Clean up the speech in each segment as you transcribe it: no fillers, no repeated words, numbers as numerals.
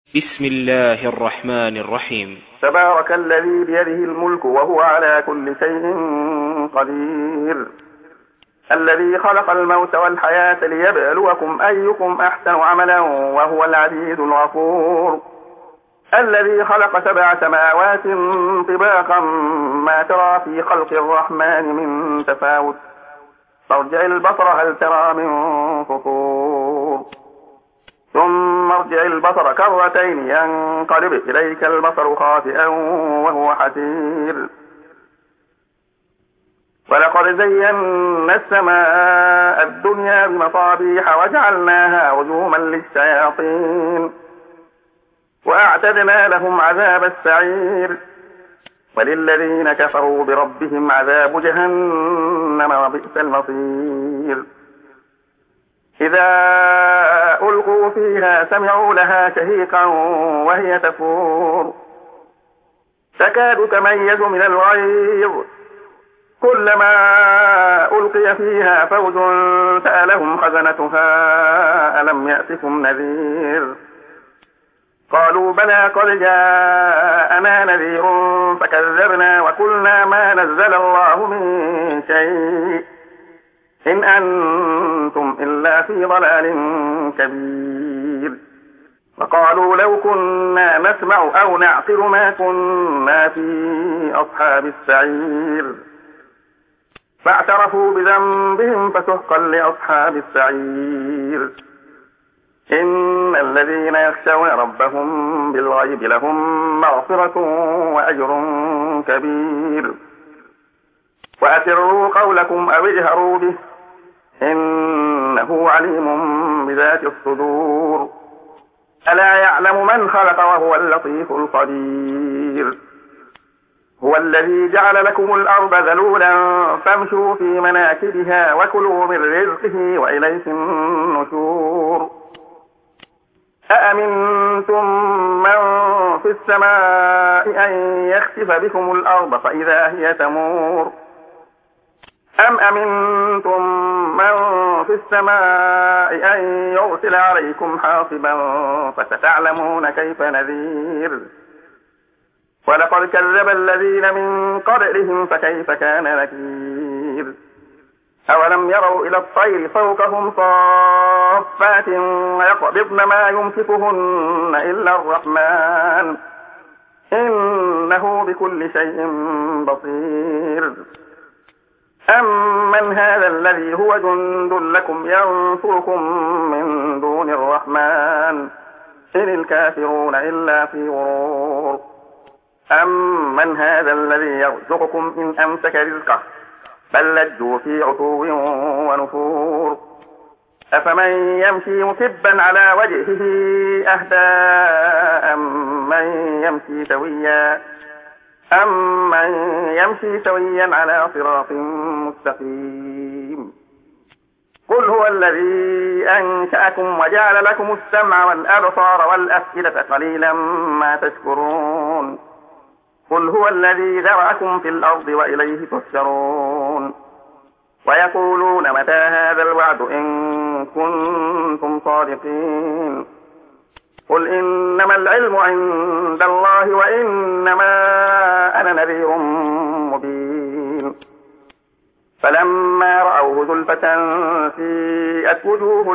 بسم الله الرحمن الرحيم. تبارك الذي بيده الملك وهو على كل شيء قدير. الذي خلق الموت والحياة ليبلوكم أيكم أحسن عملا وهو العزيز الغفور. الذي خلق 7 سماوات طباقا ما ترى في خلق الرحمن من تفاوت فارجع البصر هل ترى من فطور ثم ارجع البصر كرتين ينقلب إليك البصر خاسئا وهو حسير. ولقد زينا السماء الدنيا بمصابيح وجعلناها رجوما للشياطين وأعتدنا لهم عذاب السعير. وللذين كفروا بربهم عذاب جهنم وبئس المصير. إذا ألقوا فيها سمعوا لها شهيقا وهي تفور تكاد تميز من الغيظ كلما ألقي فيها فوج سألهم خزنتها ألم يأتكم نذير قالوا بلى قد جاءنا نذير فكذبنا وقلنا ما نزل الله من شيء إن أنتم إلا في ضلال كبير. وقالوا لو كنا نسمع أو نعقل ما كنا في أصحاب السعير فاعترفوا بذنبهم فسحقا لأصحاب السعير. إن الذين يخشون ربهم بالغيب لهم مغفرة وأجر كبير. وأسروا قولكم أو اجهروا به إنه عليم بذات الصدور. ألا يعلم من خلق وهو اللطيف الخبير. هو الذي جعل لكم الأرض ذلولا فامشوا في مناكبها وكلوا من رزقه وإليه النشور. أأمنتم من في السماء أن يخسف بكم الأرض فإذا هي تمور أم أمنتم من في السماء أن يرسل عليكم حاصبا فستعلمون كيف نذير. ولقد كذب الذين من قبلهم فكيف كان نكير. أولم يروا إلى الطير فوقهم صافات ويقبضن ما يمسكهن إلا الرحمن إنه بكل شيء بصير. أمن هذا الذي هو جند لكم ينصركم من دون الرحمن إن الكافرون إلا في غرور. أمن هذا الذي يرزقكم إن أمسك رزقه بل لجوا في عتو ونفور. أفمن يمشي مكبا على وجهه أهدى أمن يمشي سويا على صراط مستقيم. قل هو الذي أنشأكم وجعل لكم السمع والأبصار والأفئدة قليلا ما تشكرون. قل هو الذي ذرأكم في الأرض وإليه تحشرون. ويقولون متى هذا الوعد إن كنتم صادقين. قل إنما العلم عند الله وإنما أنا نذير مبين. فلما رأوه زلفة سيئت وجوه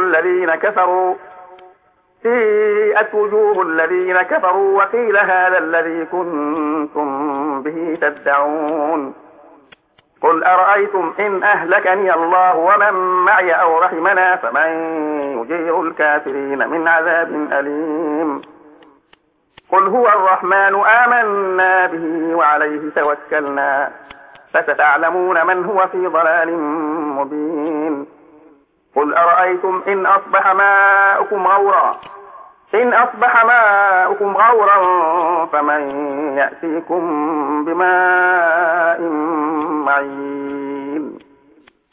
الذين كفروا وقيل هذا الذي كنتم به تدعون. قل أرأيتم إن أهلكني الله ومن معي أو رحمنا فمن يجير الكافرين من عذاب أليم. قل هو الرحمن آمنا به وعليه توكلنا فستعلمون من هو في ضلال مبين. قل أرأيتم إن أصبح ماؤكم غورا فمن يأتيكم بماء معين.